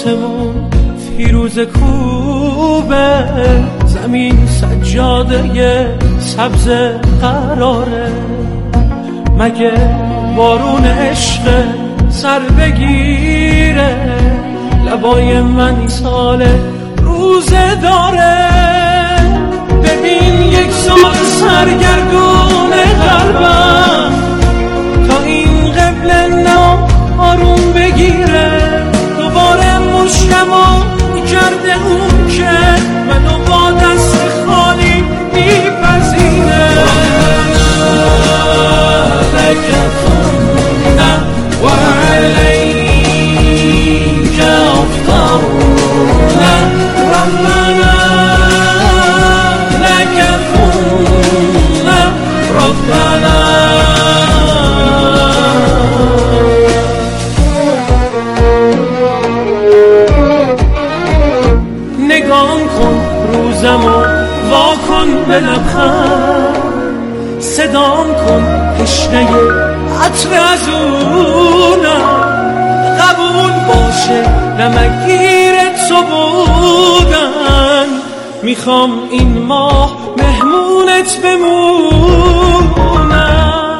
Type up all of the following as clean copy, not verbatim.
آسمون فیروز کوبه، زمین سجاده سبز قراره. مگه بارون عشق سر بگیره، لبای من ساله روزه داره. ببین یک سال سرگردون قلبم تا این قبل نو آروم بگیره. دوباره مشتمو کرده اون که منو با دست خالی میپذیره. لکتونه و علیک افترونه ربنا لکتونه ربنا. نگام کن روزمو واکن به لبخند، صدام کن تشنه عطر از اونم. قبول باشه نمگیر تو بودن، میخوام این ماه مهمونت بمونم.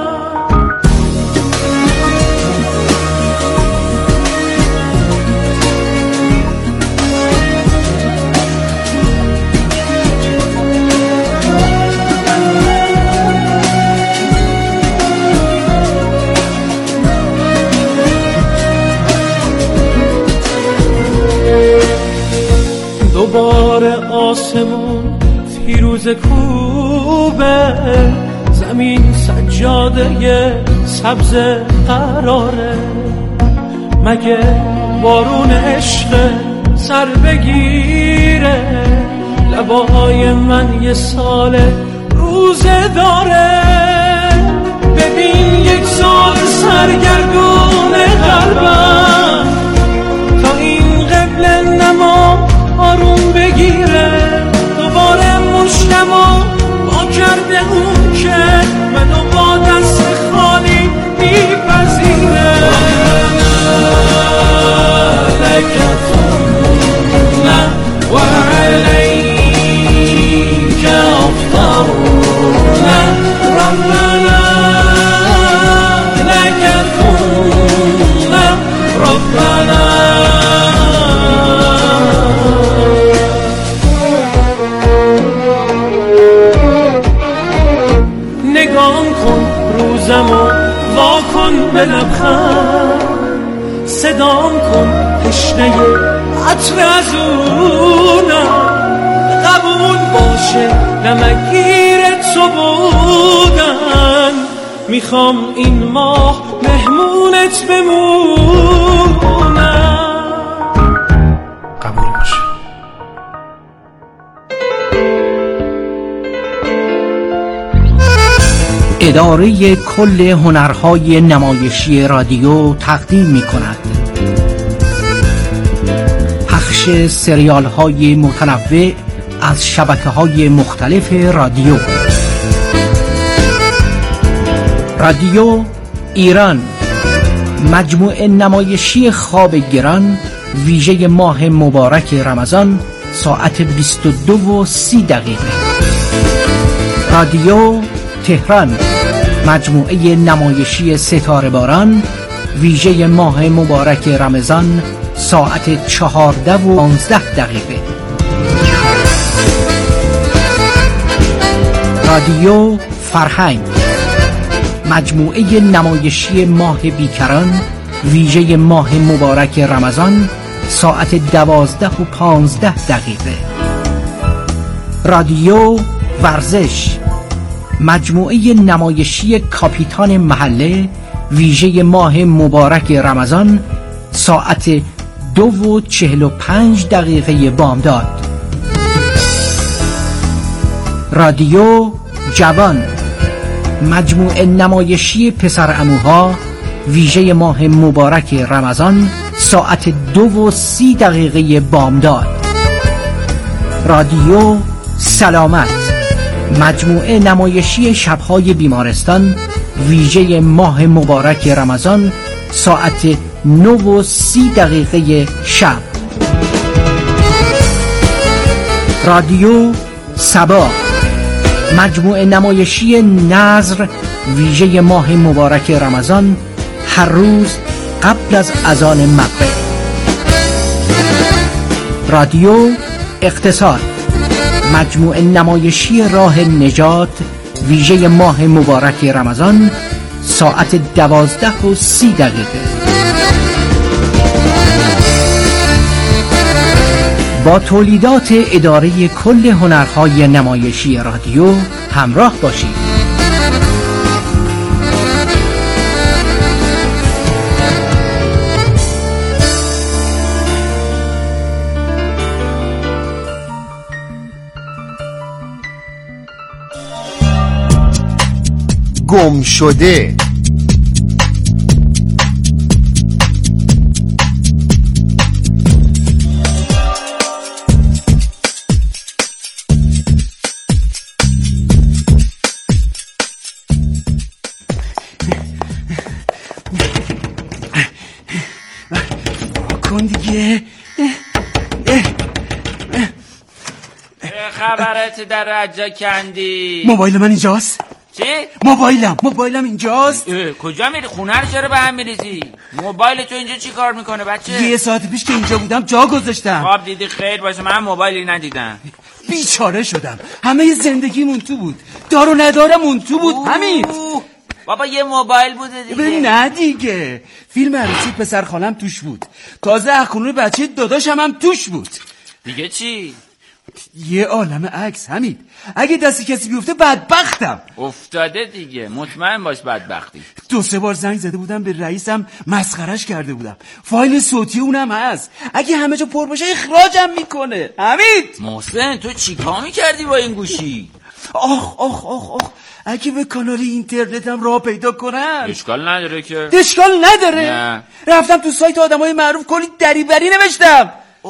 دوباره آسمون فیروز کوبه، زمین سجاده سبز قراره. مگه بارون عشق سر بگیره، لبای من یه سال روزه داره. ببین یک سال سرگردون قلبم تا این قبل نما آروم بگیره. دوباره مشتمو با کرده اون که منو با دست خالی میپذیره. لکتونه و علیک افترونه ربنا لکتونه ربنا. نگام کن روزمو واکن به لبخند، صدام کن تشنه عطر از اونم. قبول باشه نمگیر تو بودن، میخوام این ماه مهمونت بمونم. قبول باشه. اداره کل هنرهای نمایشی رادیو تقدیم می کند پخش سریال های متنوع از شبکه های مختلف رادیو. رادیو ایران، مجموعه نمایشی خواب گران ویژه ماه مبارک رمضان ساعت 22:30. رادیو تهران، مجموعه نمایشی ستاره باران ویژه ماه مبارک رمضان ساعت 14:15. رادیو فرهنگ، مجموعه نمایشی ماه بیکران ویژه ماه مبارک رمضان ساعت 12:15. رادیو ورزش، مجموعه نمایشی کاپیتان محله ویژه ماه مبارک رمضان ساعت 2:45 بامداد. رادیو جوان، مجموعه نمایشی پسرعموها ویژه ماه مبارک رمضان ساعت 2:30 بامداد. رادیو سلامت، مجموعه نمایشی شبهای بیمارستان ویژه ماه مبارک رمضان ساعت 9:30 شب. رادیو صبا، مجموعه نمایشی نظر ویژه ماه مبارک رمضان، هر روز قبل از اذان مغرب. رادیو اقتصاد، مجموعه نمایشی راه نجات ویژه ماه مبارک رمضان، ساعت 12:30. با تولیدات اداره کل هنرهای نمایشی رادیو همراه باشید. گم شده. کن دیگه. خبرت در رجا کندی؟ موبایل من اینجاست. چی؟ موبایلم اینجاست. کجا میری؟ خونه رو چرا به هم میریزی؟ موبایل تو اینجا چی کار میکنه بچه؟ 1 ساعت پیش که اینجا بودم جا گذاشتم. خواب دیدی؟ خیر باشه، من موبایلی ندیدم. بیچاره شدم، همه زندگیمون تو بود، دار و ندارم اون تو بود. همین بابا یه موبایل بوده دیگه. نه دیگه، فیلم عروسی پسر خالم توش بود، تازه اخونوی بچه داداشم هم توش بود. دیگه چی؟ یه عالم عکس. حمید اگه دستی کسی بیفته بدبختم. افتاده دیگه، مطمئن باش بدبختی. 2-3 بار زنگ زده بودم به رئیسم، مسخرش کرده بودم. فایل صوتی اونم هست، اگه همه جا پر باشه اخراجم میکنه. حمید محسن تو چیکار میکردی با این گوشی؟ آخ اگه به کانال اینترنتم راه پیدا کنم. اشکال نداره که. اشکال نداره؟ نه. رفتم تو سایت آدمای معروف کلی دریوری نوشتم.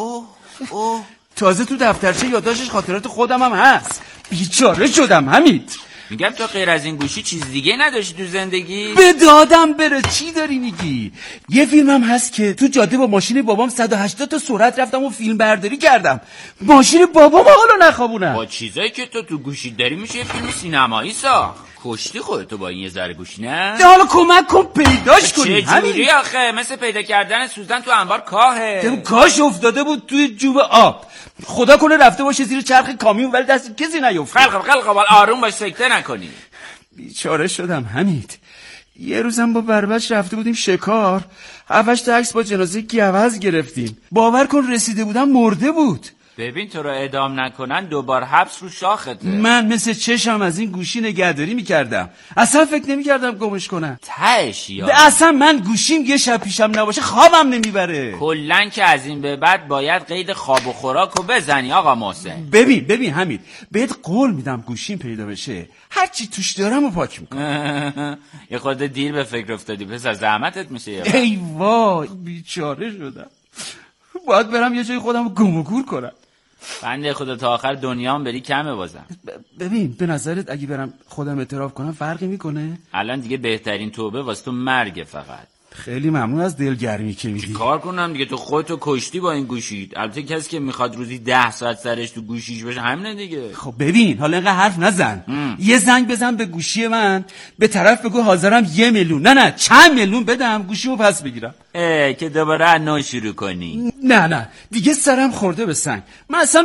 تازه تو دفترچه یادداشتش خاطرات خودم هم هست. بیچاره شدم. حمید میگم تو غیر از این گوشی چیز دیگه نداشتی تو زندگی؟ به دادم بره. چی داری میگی؟ یه فیلمم هست که تو جاده با ماشین بابام 180 تا سرعت رفتم و فیلم برداری کردم. ماشین بابام حالا نخوابونم. با چیزایی که تو گوشی داری میشه یه فیلم سینمایی ساخت. کشتی خودتو با این یه ذره گوشی، نه؟ حالا کمک کن پیداش کنی. چه جوری آخه؟ مثل پیدا کردن سوزن تو انبار کاهه. کاش افتاده بود توی جوب آب. خدا کنه رفته باشه زیر چرخ کامیون ولی دست کسی نیفته. خلق آروم باش، سکته نکنی. بیچاره شدم. حمید یه روزم با بربش رفته بودیم شکار، 7-8 تا عکس با جنازه گوز گرفتیم. باور کن رسیده بودم مرده بود. ببین تو رو اعدام نکنن 2 بار حبس رو شاخته. من مثل چشم از این گوشی نگهداری میکردم، اصلا فکر نمیکردم گمش کنم. تهش یا اصلا من گوشیم یه شب پیشم نباشه خوابم نمیبره. کلن که از این به بعد باید قید خواب و خوراک رو بزنی آقا محسن. ببین حمید بهت قول میدم گوشیم پیدا بشه هرچی توش دارم و پاک میکنم. یه خود دیر به فکر افتادی پسر، زحمتت میشه. ای وای بیچاره شدم، باید برم یه جای خودم گم و گور کنم. بنده خدا تا آخر دنیام بری کمه بازم. ببین به نظرت اگه برم خودم اعتراف کنم فرقی میکنه؟ الان دیگه بهترین توبه واسه تو مرگه فقط. خیلی ممنون از دلگرمی که میدی. کار کنم دیگه؟ تو خودتو کشتی با این گوشی. البته کسی که میخواد روزی 10 ساعت سرش تو گوشیش باشه همینه دیگه. خب ببین حالا اینقدر حرف نزن. یه زنگ بزن به گوشی من، به طرف بگو حاضرم 1 میلیون، نه چند میلیون بدم گوشیمو پس بگیرم. که دوباره از نو شروع کنی. نه دیگه سرم خورده به سنگ. من اصلا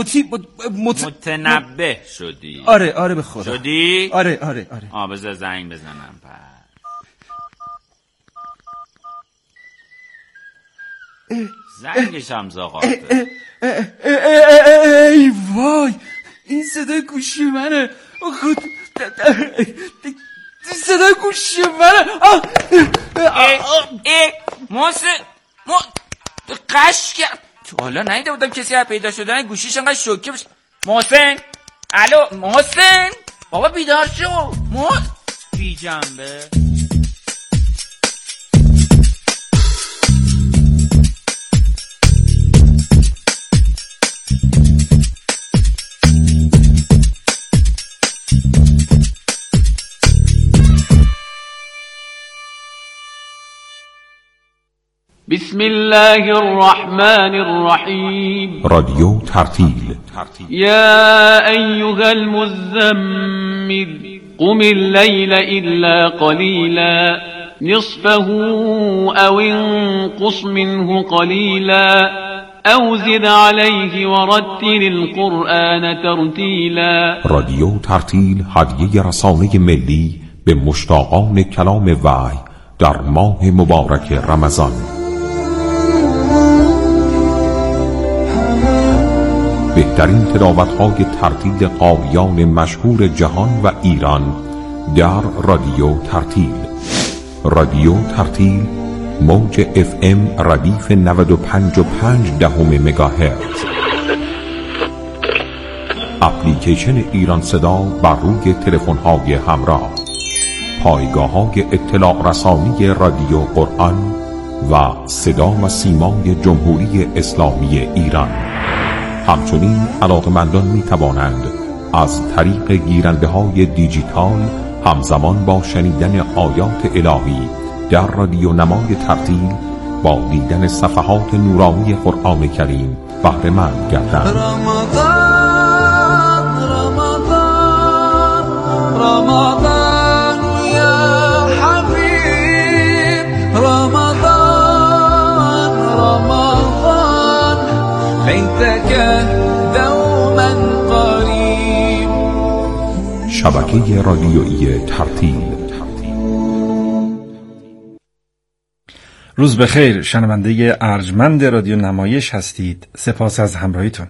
متنبه شدی. آره به خدا شدی. آره بذار زنگ بزنم. زنگش هم زاغارته. ای وای این صدای گوشی منه. خود صدای گوشی منه. محسن قش کرد. تو حالا نیده بودم کسی از پیدا شدن گوشیش انقدر شوکه بشه. محسن الو محسن بابا بیدار شو. بی جنبه. بسم الله الرحمن الرحیم. رادیو ترتیل. یا ایها المزمل قم اللیل الا قلیلا نصفه او انقص منه قلیلا او زد علیه ورتل القرآن ترتیلا. رادیو ترتیل هدیه رسانه ملی به مشتاقان کلام وحی در ماه مبارک رمضان. بهترین تلاوت‌های ترتیل قاریان مشهور جهان و ایران در رادیو ترتیل. رادیو ترتیل موج FM ردیف 95.5 مگاهرتز. اپلیکیشن ایران صدا بر روی تلفن‌های همراه. پایگاه‌های اطلاع رسانی رادیو قرآن و صدا و سیمای جمهوری اسلامی ایران. همچنین علاقه‌مندان می‌توانند از طریق گیرنده‌های دیجیتال همزمان با شنیدن آیات الهی در رادیو نمای ترتیل با دیدن صفحات نورانی قرآن کریم بهره مند گردند. رمضان یا حبیب رمضان لیتک دوما قریب. شبکه رادیویی ترتیل. روز بخیر، شنونده ارجمند رادیو نمایش هستید. سپاس از همراهیتون.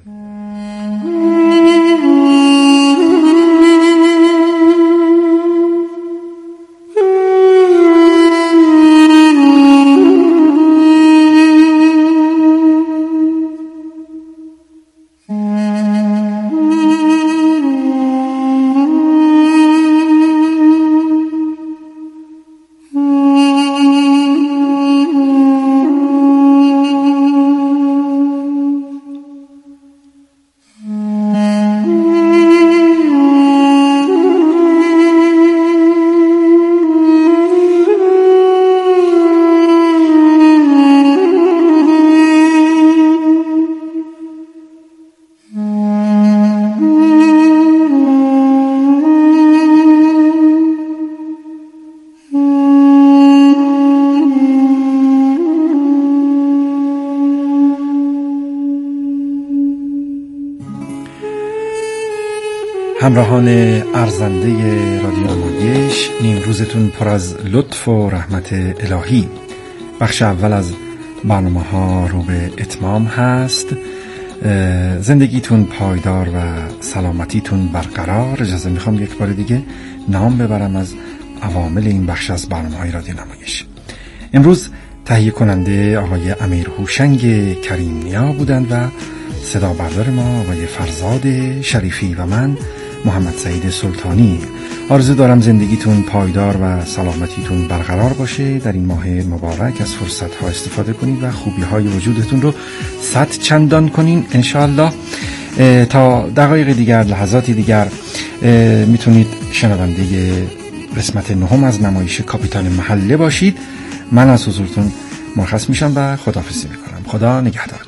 همراهان ارزنده رادیو نمایش، نیم روزتون پر از لطف و رحمت الهی. بخش اول از برنامه ها رو به اتمام هست. زندگیتون پایدار و سلامتیتون برقرار. اجازه میخوام یک بار دیگه نام ببرم از عوامل این بخش از برنامه های رادیو نمایش. امروز تهیه کننده آقای امیر هوشنگ کریم نیا بودند و صدا بردار ما آقای فرزاد شریفی و من محمد سعید سلطانی. آرزو دارم زندگیتون پایدار و سلامتیتون برقرار باشه. در این ماه مبارک از فرصت ها استفاده کنید و خوبی های وجودتون رو 100 چندان کنین انشاءالله. تا دقایق دیگر، لحظاتی دیگر میتونید شنونده قسمت 9 از نمایش کاپیتان محله باشید. من از حضورتون مرخص میشم و خداحافظی میکنم. خدا نگهدارتون.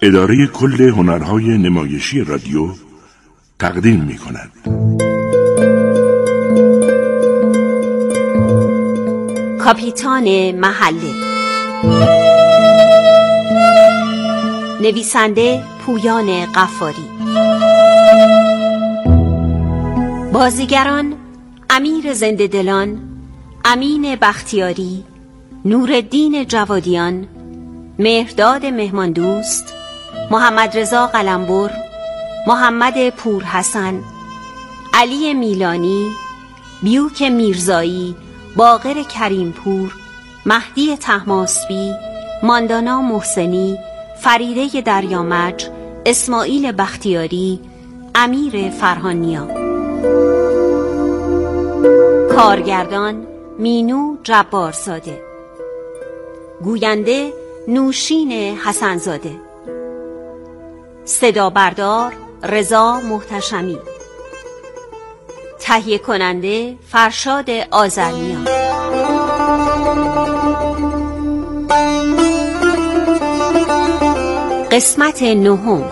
اداره کل هنرهای نمایشی رادیو تقدیم می‌کند. کاپیتان محله. نویسنده پویان غفاری. بازیگران: امیر زنده‌دلان، امین بختیاری، نورالدین جوادیان، مهرداد مهماندوست، محمد رضا قلمبر، محمد پورحسن، علی میلانی، بیوک میرزایی، باقر کریمپور، مهدی طهماسبی، ماندانا محسنی، فریده دریامج، اسماعیل بختیاری، امیر فرهانیا. کارگردان: مینو جبارزاده. گوینده: نوشین حسنزاده. صدا بردار: رضا محتشمی. تهیه کننده: فرشاد آذرنیا. قسمت نهم.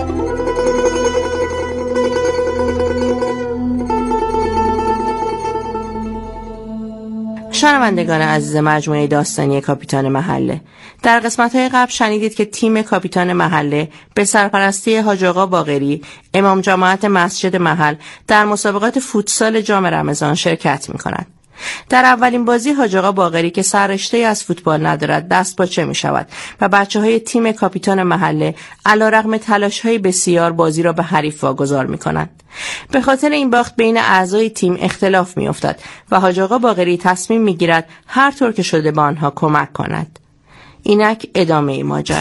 شنوندگان عزیز مجموعه داستانی کاپیتان محله، در قسمت‌های قبل شنیدید که تیم کاپیتان محله به سرپرستی حاج آقا باقری، امام جماعت مسجد محل، در مسابقات فوتسال جام رمضان شرکت می‌کند. در اولین بازی حاج آقا باقری که سررشته از فوتبال ندارد دست باچه می شود و بچه‌های تیم کاپیتان محله علیرغم تلاش‌های بسیار بازی را به حریف واگذار می‌کنند. به خاطر این باخت بین اعضای تیم اختلاف می‌افتد و حاج آقا باقری تصمیم می‌گیرد هر طور که شده به آنها کمک کند. اینک ادامه ماجرا.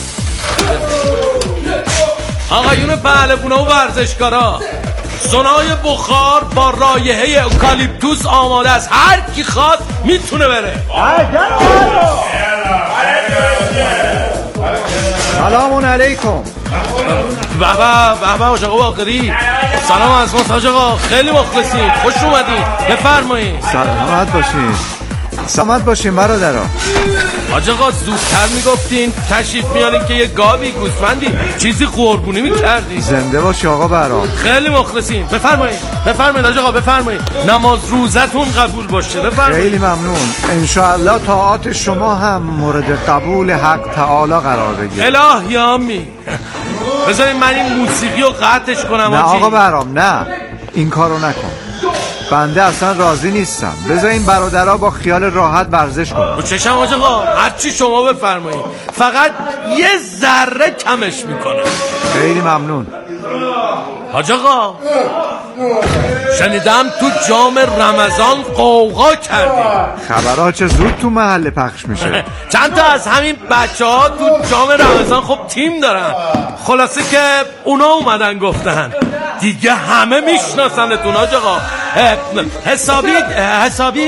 آقایون پهلوونا و ورزشکارا، سونای بخار با رایحه اوکالیپتوس آماده است. هر کی خواست میتونه بره. سلام علیکم. حاج آقا باقری، سلام از ما حاج آقا، خیلی مخلصیم، خوش اومدید، بفرمایید. سلامت باشین برادران. حاج آقا زودتر میگفتین تشریف میارین که یه گاوی، گوسفندی، چیزی قربونی میکردین. زنده باشی آقا برام. خیلی مخلصیم، بفرمایید حاج آقا، بفرمایید. نماز روزتون قبول باشه، بفرمایید. خیلی ممنون. انشاءالله طاعات شما هم مورد قبول حق تعالی قرار بگیره. الهی آمین. بذارین من این موسیقی رو قطعش کنم. نه آقا برام، نه این کارو نکن. بنده اصلا راضی نیستم. بذار این برادرها با خیال راحت ورزش کنن. چشم حاج آقا، هرچی شما بفرمایید، فقط یه ذره کمش میکنه. خیلی ممنون. حاج آقا شنیدم تو جام رمضان قوقا کردی. خبرها چه زود تو محله پخش میشه. چند تا از همین بچه‌ها تو جام رمضان خب تیم دارن، خلاصه که اونا اومدن گفتن دیگه همه میشناسنتون حاج آقا. حسابی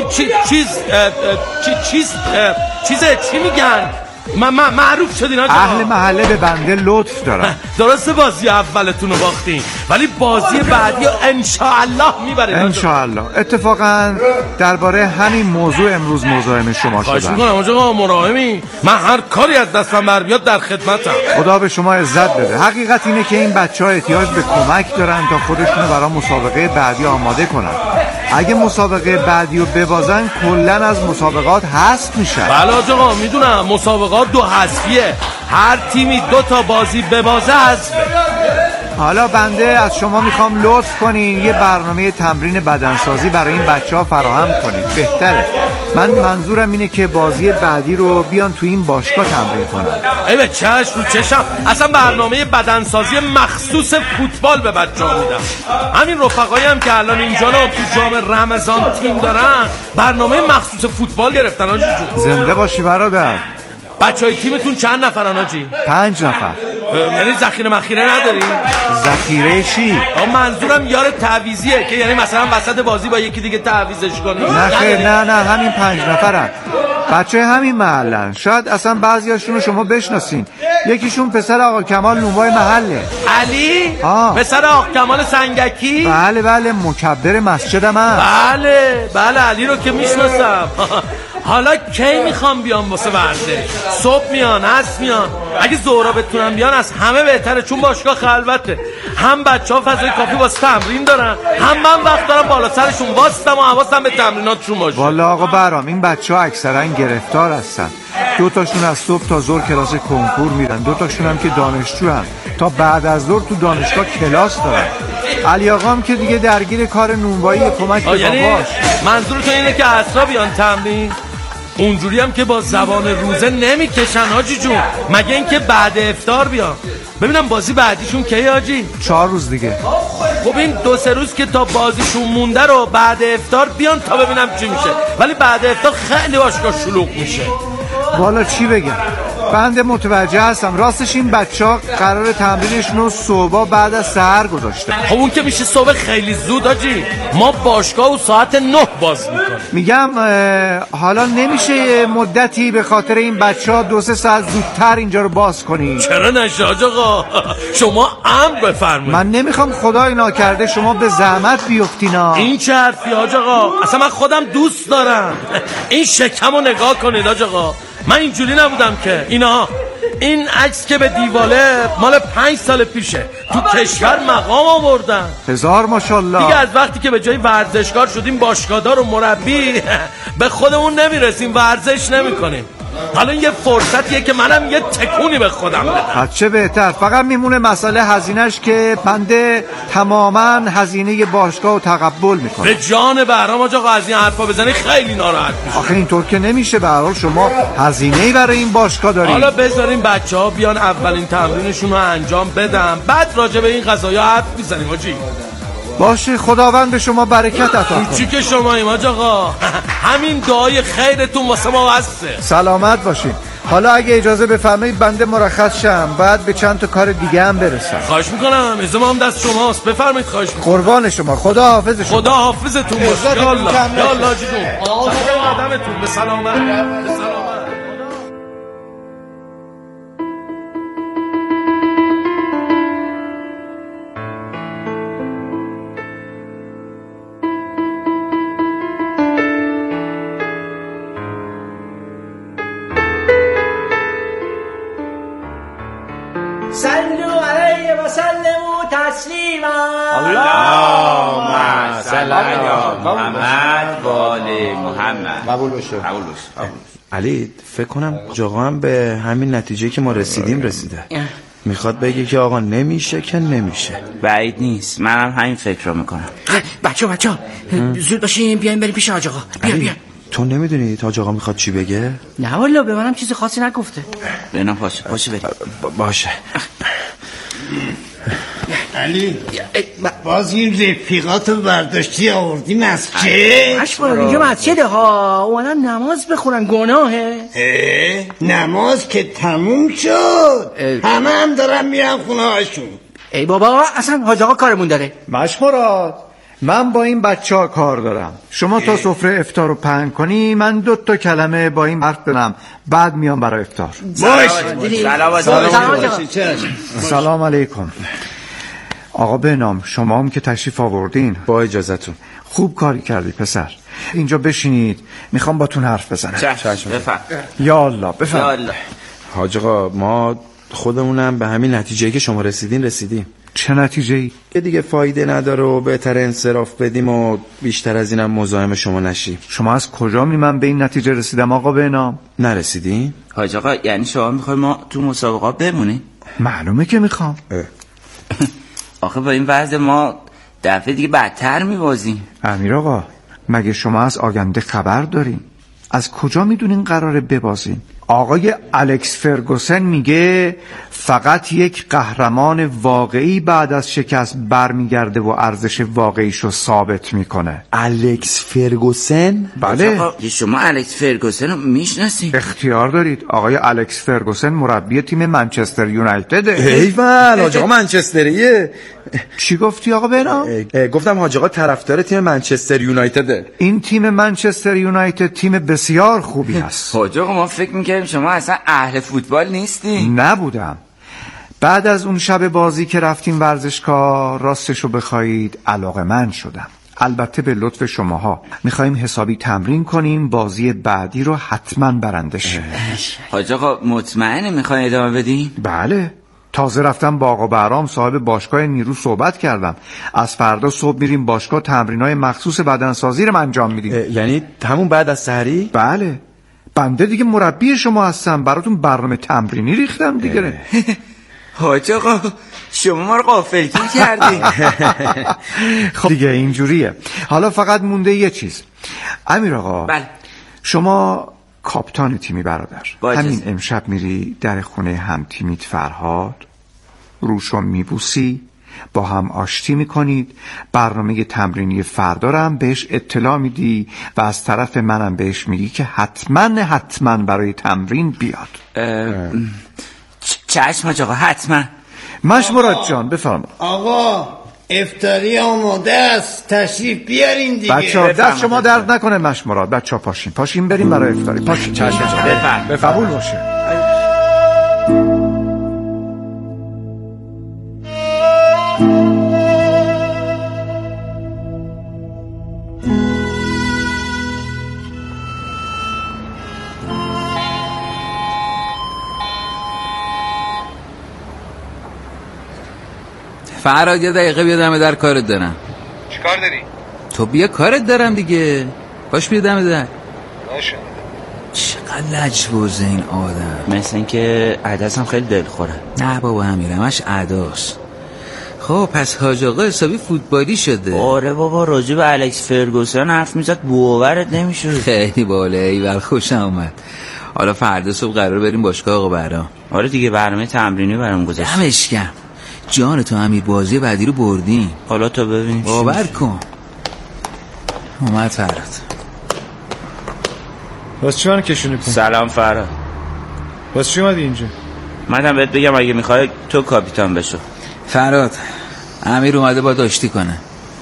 چی میگن؟ معروف شدین حاج آقا. اهل محله به بنده لطف دارن. درسته بازی اولتون رو باختین، ولی بازی بعدی رو انشاءالله میبرین. انشاءالله. اتفاقا درباره همین موضوع امروز مزاحم شما شدم. خواهش میکنم حاج آقا، مراهمی. من هر کاری از دستم بر بیاد در خدمتم. خدا به شما عزت بده. حقیقت اینه که این بچه‌ها احتیاج به کمک دارن تا خودشونو برای مسابقه بعدی آماده کنن. اگه مسابقه بعدی رو ببازن کلاً از مسابقات حذف میشن. بله حاج آقا میدونم، مسابقات 2 حذفیه، هر تیمی 2 تا بازی ببازه حذفه. حالا بنده از شما میخوام لطف کنین یه برنامه تمرین بدنسازی برای این بچه‌ها فراهم کنید. بهتره. من منظورم اینه که بازی بعدی رو بیان تو این باشگاه تمرین کنن. ای به چشم رو چشم. اصلا برنامه بدنسازی مخصوص فوتبال به بچه‌ها میدم. همین رفقایی هم که الان اینجا تو جام رمضان تیم دارن برنامه مخصوص فوتبال گرفتن. حاجی جون زنده باشی برادر. بچهای تیمتون چند نفرن حاجی؟ 5 نفر. یعنی ذخیره مخیره نداری؟ ذخیره چی؟ منظورم یار تعویضیه که یعنی مثلا وسط بازی با یکی دیگه تعویضش کنی. نه خیر، نه همین 5 نفرن. بچه همین محلن. شاید اصلا بعضیاشون رو شما بشناسین. یکیشون پسر آقا کمال نونوای محله. علی؟ پسر آقا کمال سنگکی؟ بله مکبر مسجد من. بله علی رو که میشناسم. حالا کی میخوام بیام واسه ورزش؟ صبح میان، عصر میان. اگه ظهرا بتونم بیان از همه بهتره، چون باشگاه خلوته. هم بچه‌ها فضای کافی واسه تمرین دارن، هم من وقت دارم بالا سرشون واسطم و حواسم به تمریناتشون باشه. والا آقا بهرام، این بچه‌ها اکثرا گرفتار هستن. 2 تاشون از صبح تا ظهر کلاس کنکور میرن، 2 تاشون هم که دانشجو هستن، تا بعد از ظهر تو دانشگاه کلاس دارن. علی آقا هم که دیگه درگیر کار نونوایی کمک به باباش. منظور تو اینه که عصرا بیان تمرین؟ اونجوری هم که با زبان روزه نمیکشن حاجی جون، مگه اینکه بعد افطار بیان. ببینم بازی بعدیشون کی حاجی؟ 4 روز دیگه. خب این 2-3 روز که تا بازیشون مونده رو بعد افطار بیان تا ببینم چی میشه، ولی بعد افطار خیلی باشگاه شلوغ میشه. والا چی بگم، بنده متوجه هستم. راستش این بچه‌ها قرار تمرینشون رو صبح بعد از سحر گذاشته. خب اون که میشه صبح خیلی زود حاجی، ما باشگاه و ساعت 9 باز میکنیم. میگم حالا نمیشه مدتی به خاطر این بچه‌ها 2-3 ساعت زودتر اینجا رو باز کنی؟ چرا نشه حاج آقا؟ شما امر بفرمایید. من نمیخوام خدای ناکرده شما به زحمت بیفتینا. این چه حرفی حاج آقا؟ اصلا من خودم دوست دارم. این شکمو نگاه کنید حاج آقا، من اینجوری نبودم که. این عکس که به دیواله مال 5 سال پیشه، تو کشور مقام آوردن. 1000 ماشاءالله. دیگه از وقتی که به جای ورزشکار شدیم باشگاهدار و مربی، به خودمون نمیرسیم، ورزش نمیکنیم. حالا این یه فرصتیه که منم یه تکونی به خودم بدم. چه بهتر. فقط میمونه مسئله هزینهش که بنده تماما هزینه باشگاه رو تقبل میکنم. به جان بهرام آقا از این حرفا بزنی خیلی ناراحت میشه. آخه اینطور که نمیشه، به هر حال شما هزینه‌ای برای این باشگاه دارید. حالا بذارین بچه‌ها بیان اولین تمرینشون رو انجام بدن، بعد راجع به این قضايا حرف میزنیم حاجی. باشه، خداوند به شما برکت عطا کنه. چی که شماییم حاج آقا، همین دعای خیرتون واسه ما واسه. سلامت باشین. حالا اگه اجازه بفرمایید بنده مرخص شم، بعد به چند تا کار دیگه هم برسم. خواهش میکنم، اجازه ما هم دست شماست. بفرمایید. خواهش میکنم. قربان شما. خدا حافظ شما. خدا حافظتون باشه. یا الله یا الله جون. آدمتون به سلامت. به سلامت. صلوا علیه و سلموا تسلیما. اللهم صل علی محمد و آل محمد. قبول بشه. علی فکر کنم آقا هم به همین نتیجه که ما رسیده. میخواد بگه که آقا نمیشه که نمیشه. بعید نیست، منم همین فکر رو میکنم. بچه زود باشیم بیایم بریم پیش حاج آقا. بیا. تو نمیدونی حاج آقا میخواد چی بگه؟ نه والا به منم چیز خاصی نگفته. بنا باشه بریم. باشه. علی باز این رفیقات برداشتی آوردی مسجد؟ اشبار اینجا مسجده ها، اومدن نماز بخونن. گناهه؟ نماز که تموم شد، همه هم دارن میرن خونه هاشون. ای بابا اصلا حاج آقا کارمون داره. مشمورات، من با این بچه‌ها کار دارم. شما تا سفره افطار رو پهن کنی، من 2 تا کلمه با این حرف بزنم، بعد میام برای افطار. سلام علیکم. آقا بنام، شما هم که تشریف آوردین. با اجازهتون. خوب کاری کردی پسر. اینجا بشینید، میخوام باتون حرف بزنم. چشم. بفرم. یا الله بفرم. حاج آقا ما خودمونم به همین نتیجه که شما رسیدیم. چه نتیجه‌ای؟ که دیگه فایده نداره و بهتره انصراف بدیم و بیشتر از اینم مزاحم شما نشیم. شما از کجا من به این نتیجه رسیدم آقا بنام؟ نرسیدین؟ حاج آقا یعنی شما میخوای ما تو مسابقات بمونیم؟ معلومه که میخوام. آخه با این وضع ما دفعه دیگه بدتر میبازیم. امیر آقا، مگه شما از آینده خبر دارین؟ از کجا میدونین قراره ببازین؟ آقای الکس فرگوسن میگه فقط یک قهرمان واقعی بعد از شکست برمیگرده و ارزش واقعیشو ثابت میکنه. الکس فرگوسن؟ بله. شما الکس فرگوسن رو میشناسید؟ اختیار دارید. آقای الکس فرگوسن مربی تیم منچستر یونایتده. ایول، حاج آقا منچستریه. چی گفتی آقا بنام؟ گفتم حاج آقا طرفدار تیم منچستر یونایتده. این تیم منچستر یونایتد تیم بسیار خوبی است. حاج آقا ما فکر میکردیم شما اصلا اهل فوتبال نیستی. نبودم. بعد از اون شب بازی که رفتیم ورزشگاه، راستشو بخواید علاقه‌مند شدم. البته به لطف شماها میخوایم حسابی تمرین کنیم بازی بعدی رو حتما برنده شه. حاج آقا مطمئنی میخواین ادامه بدیم؟ بله، تازه رفتم با آقا بهرام صاحب باشگاه نیرو صحبت کردم. از فردا صبح میریم باشگاه تمرینای مخصوص بدنسازی رو انجام میدیم. یعنی همون بعد از سحری؟ بله، بنده دیگه مربی شما هستم، براتون برنامه تمرینی ریختم دیگه. حاج آقا شما ما رو غافلگیر کردی. خب دیگه اینجوریه. حالا فقط مونده یه چیز. امیر آقا، بله، شما کاپیتان تیمی برادر، باید همین امشب میری در خونه هم تیمیت فرهاد، روشو میبوسی، با هم آشتی میکنید، برنامه تمرینی فردا رو هم بهش اطلاع میدی و از طرف منم بهش میگی که حتما برای تمرین بیاد. چشم حاج آقا، حتما. مشمراد جان بفرما. آقا افطاری آماده است، تشریف بیارین دیگه. بچه‌ها دست شما درد نکنه. مشمراد بچه‌ها پاشین بریم برای افطاری. پاشین. بفرمایید. قبول باشه. فرهاد یه دقیقه بیا دم در، کارت دارم. چیکار داری؟ تو بیا، کارت دارم دیگه. باش بیا دم در. باشه. چقدر لجبازه این آدم. مثل این که عدس هم خیلی دلخوره. نه بابا همین همش عداست. خب پس حاج آقا حسابی فوتبالی شده. آره بابا، راجع به الکس فرگوسن حرف میزد باورت نمیشد. خیلی باله، ایول خوشم اومد. حالا فردا صبح قرار بریم باشگاه آقا بهرام. آره دیگه، برنامه تمرینی برام گذاشت. دمش گرم. جان تو امیر، بازی بعدی رو بردیم. حالا تا ببین باور کن. اومد فرهاد. باز چی منو کشونی کن؟ سلام فرهاد. باز چی اومدی اینجا؟ منم بهت بگم اگه میخوای تو کاپیتان بشو. فرهاد، امیر اومده با داشتی کنه.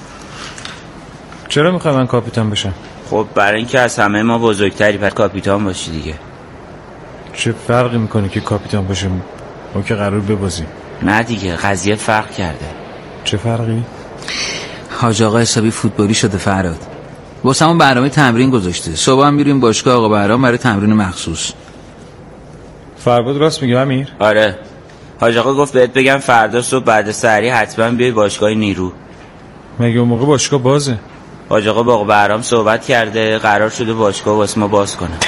چرا میخوای من کاپیتان بشم؟ خب برای اینکه از همه ما بزرگتری، پر کاپیتان باشی دیگه. چه فرقی میکنه که کاپیتان باشم؟ ما که قرار ببازیم. نه دیگه، قضیه فرق کرده. چه فرقی؟ حاج آقا حسابی فوتبالی شده فرهاد. واسمون برنامه تمرین گذاشته. صبح هم میریم باشگاه آقا بهرام برای تمرین مخصوص. فرباد راست میگه امیر؟ آره، حاج آقا گفت بهت بگم فردا صبح بعد سحری حتما بیای باشگاه نیرو. مگه اون موقع باشگاه بازه؟ حاج آقا با آقا بهرام صحبت کرده، قرار شده باشگاه واسه ما باز کنه.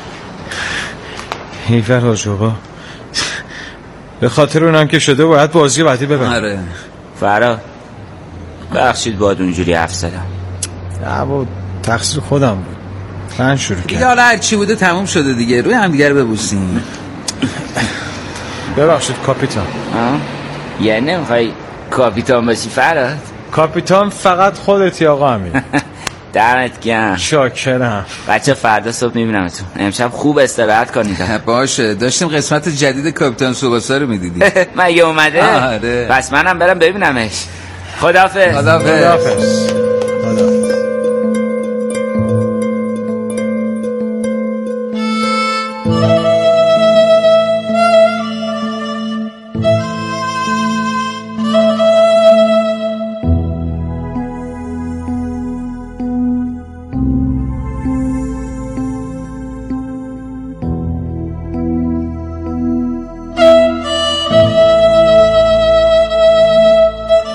حیفر حاج آقا، به خاطر اونم که شده باید بازی بعدی ببرم. آره فرهاد بخشید باید اونجوری حرف زدم. نه با تقصیر خودم بود، من شروع دیگه. کردم. حالا هر چی بوده تموم شده دیگه، روی هم دیگه رو ببوسیم. ببخشید کاپیتان. یعنی نمیخوای کاپیتان باشی فرهاد؟ کاپیتان فقط خودتی آقا امیر. دمت گرم. شاکرم. بچه فردا صبح میبینمتون. امشب خوب استراحت کنید. باشه، داشتیم قسمت جدید کاپیتان سوباسا رو میدیدیم. مگه اومده؟ آره. پس منم برم ببینمش. خداحافظ. خداحافظ.